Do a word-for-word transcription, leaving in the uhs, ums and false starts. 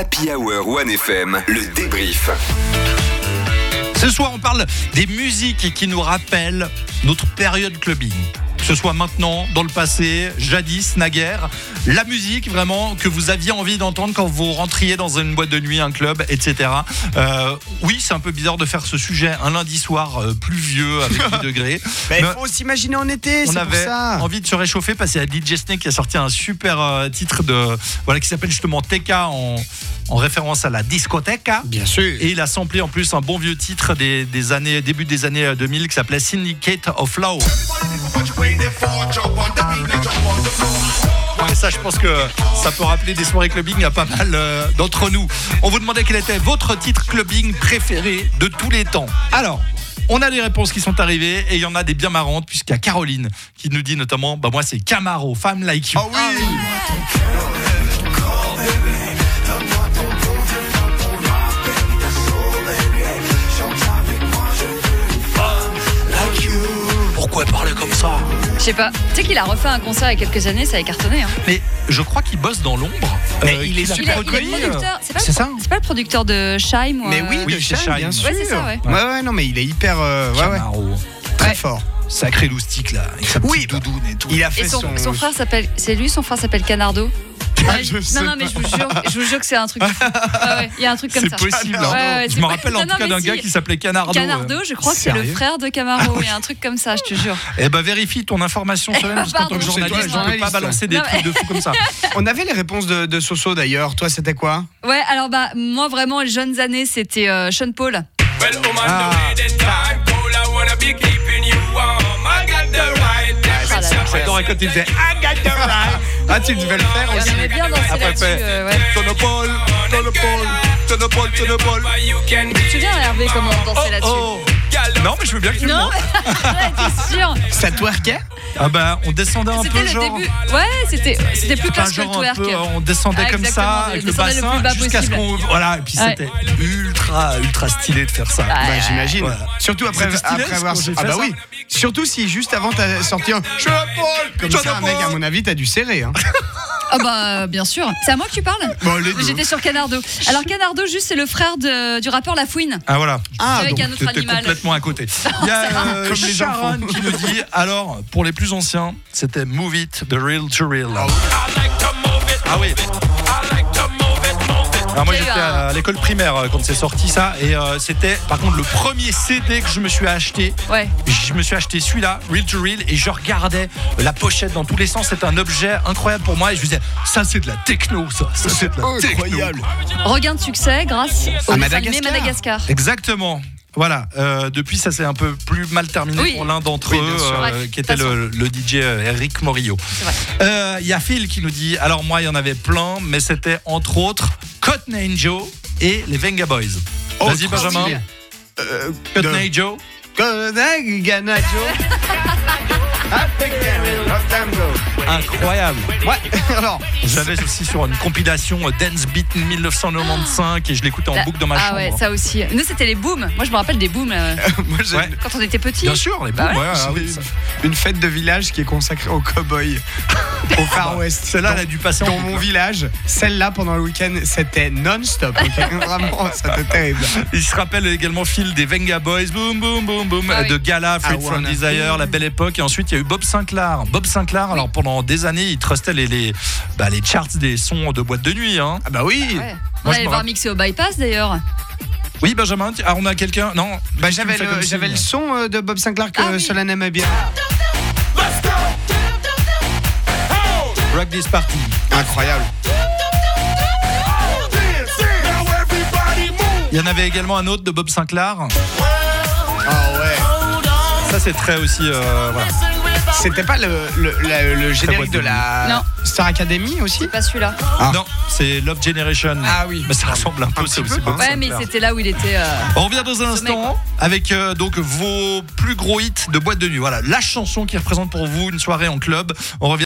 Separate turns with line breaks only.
Happy Hour One F M, le débrief.
Ce soir, on parle des musiques qui nous rappellent notre période clubbing. Que ce soit maintenant, dans le passé, jadis, naguère. La musique, vraiment, que vous aviez envie d'entendre quand vous rentriez dans une boîte de nuit, un club, et cetera. Euh, oui, c'est un peu bizarre de faire ce sujet un lundi soir euh, pluvieux avec dix degrés.
Bah, il faut s'imaginer en été,
on
c'est
avait
pour ça.
envie de se réchauffer parce qu'il y a D J Snake qui a sorti un super euh, titre de, voilà, qui s'appelle justement T K en, en référence à la discothèque.
Bien sûr.
Et il a samplé en plus un bon vieux titre des, des années, début des années deux mille qui s'appelait Syndicate of Law. Et ça, je pense que ça peut rappeler des soirées clubbing à pas mal euh, d'entre nous. On vous demandait quel était votre titre clubbing préféré de tous les temps. Alors, on a des réponses qui sont arrivées et il y en a des bien marrantes puisqu'il y a Caroline qui nous dit notamment, bah moi c'est Camaro, Femme Like You.
Oh oui.
Pourquoi parler comme ça?
Je sais pas. Tu sais qu'il a refait un concert il y a quelques années, ça a cartonné. Hein.
Mais je crois qu'il bosse dans l'ombre.
Mais il est
qu'il a
Il,
super
est,
fait
il est
reconnu.
producteur. C'est pas,
C'est
le,
ça
c'est pas le producteur de Shime ou
Mais
euh,
oui,
Oui,
de
c'est
Shine,
Shine.
bien sûr.
Ouais, c'est ça, ouais.
Ouais, ouais, non, mais il est hyper. Euh, ouais, ouais,
Camaro.
très
Ouais.
fort.
Sacré loustique là, avec sa petite
Oui, bah,
doudoune et tout.
Il a fait
Et son,
son.
son frère s'appelle. C'est lui, son frère s'appelle Canardo.
Ah,
Ouais,
je sais
non, non, mais je vous jure, je vous jure que c'est un truc. de fou. Ah ouais, il y a un truc comme
C'est
ça.
possible.
Ouais,
hein.
ouais,
je
c'est
me
pas-
rappelle en
non,
tout cas
non,
d'un
mais
gars
si.
qui s'appelait Canardo.
Canardo, je crois que c'est le
Sérieux
frère de Camaro. Il y a un truc comme ça, je te jure.
Eh ben vérifie ton information Solène, parce qu'en tant que
Pardon,
journaliste,
c'est toi,
on peut pas
journaliste.
balancer des
Non,
trucs de fou comme ça.
On avait les réponses de, de Soso d'ailleurs. Toi, c'était quoi?
Ouais, alors bah moi vraiment les jeunes années, c'était euh, Sean Paul.
Well, woman,
Ah.
the way the time cold, I wanna be keeping you warm. I got the right
Ah là là.
J'adore quand il disait I got the right.
Ah, tu devais le faire
Et
aussi.
on aimait bien danser
Après,
là-dessus.
fait.
euh, ouais.
Tonopole, Tonopole, Tonopole, Tonopole.
But you can
Tu te souviens Hervé comment on dansait là-dessus?
Oh, non mais je veux bien que tu le
Non,
montres.
t'es sûr?
Ça twerkait?
Ah bah on descendait un
C'était
peu
le
genre.
début. Ouais, c'était c'était plus
Enfin,
classe que le
genre un
twerk.
peu, on descendait
Ah,
comme
exactement,
ça
on
avec le
descendait le
bassin
plus bas
jusqu'à ce
possible.
qu'on voilà et puis
Ouais.
c'était ultra ultra stylé de faire ça.
Bah, j'imagine.
Ouais.
Surtout après,
C'était stylé,
après avoir.
ce qu'on- j'ai
Ah
fait
bah
ça.
oui. Surtout si juste avant t'as sorti un Sean Paul comme
Sean
ça,
Paul.
mec. À mon avis, t'as dû serrer. Hein.
Ah bah bien sûr. C'est à moi que tu parles?
Bon, les deux.
J'étais sur Canardo. Alors Canardo, juste c'est le frère de, du rappeur La Fouine.
Ah voilà.
Ah,
Avec
donc
un autre
C'était
animal.
complètement à côté. Il y a euh,
Comme les
Sharon
enfants.
qui nous dit alors pour les plus anciens, c'était Move It de Real to Real.
I like to move it.
Ah oui.
I like to move it, move it.
Alors moi
Il y a eu
j'étais
un-
à l'école primaire euh, quand c'est sorti ça et euh, c'était par contre le premier C D que je me suis acheté.
Ouais.
Je me suis acheté celui-là, Real to Real, et je regardais la pochette dans tous les sens. C'était un objet incroyable pour moi et je me disais ça c'est de la techno ça, ça c'est de la
incroyable.
techno.
Regain de succès grâce au
À
dessin animé
Madagascar.
Madagascar.
Exactement. Voilà, euh, depuis ça s'est un peu plus mal terminé
Oui.
pour l'un d'entre
Oui,
eux,
bien sûr.
euh,
Ouais,
qui était
de toute
le, le D J euh, Eric Morillo.
C'est vrai.
Euh, Il y a Phil qui nous dit, alors moi il y en avait plein, mais c'était entre autres Cotton Joe et les Venga Boys.
Oh,
Vas-y
trop
Benjamin,
stylé. Euh,
Cotton
de-
Joe.
Kodak Ganajo.
Incroyable.
Ouais, alors.
J'avais aussi sur une compilation euh, Dance Beat dix-neuf cent quatre-vingt-quinze et je l'écoutais en boucle dans ma
ah
chambre.
ouais, ça aussi. Nous c'était les booms. Moi je me rappelle des booms euh,
Moi, j'ai
Ouais.
quand on était petits.
Bien sûr, les
Bah
booms,
ouais.
ouais, ah
j'ai
oui, ça-
une fête de village qui est consacrée aux cow-boys au Far West.
Celle-là,
Dans-
elle a dû passer en
Dans
boucle,
mon
hein.
village, celle-là pendant le week-end, c'était non-stop. ok Vraiment, c'était terrible.
Il se rappelle également Phil des Venga Boys, boom boom boom boom,
Ah oui.
de Gala, Free
I
From
wanna-
Desire, La Belle Époque, et ensuite il y a eu Bob Sinclair. Bob Sinclair, alors pendant des années, il trustait les les, bah, les charts des sons de boîte de nuit. Hein.
Ah bah oui.
Ouais.
Moi,
On
je
allait
me
voir
rappelle-
mixer au bypass d'ailleurs.
Oui Benjamin, ah, on a quelqu'un. Non,
Bah
tu me
j'avais
fais
le,
comme
j'avais
signe.
le son euh, de Bob Sinclair que
Ah oui.
Solène aimait bien.
Rock This Party.
Incroyable.
Il y en avait également un autre de Bob Sinclair.
Ah ouais.
Ça c'est très aussi. euh, voilà.
C'était pas le, le, la- le générique de
boîte de
la
Non.
Star Academy aussi?
C'est pas celui-là.
Ah.
Non, c'est Love Generation.
Ah oui.
Mais ça ressemble un peu,
Un
c'est
petit
aussi
peu,
Bob
hein.
Ouais, mais
Sinclair.
c'était là où il était. euh,
On revient dans un
Sommet,
instant avec euh, donc vos plus gros hits de boîte de nuit. Voilà, la chanson qui représente pour vous une soirée en club. On revient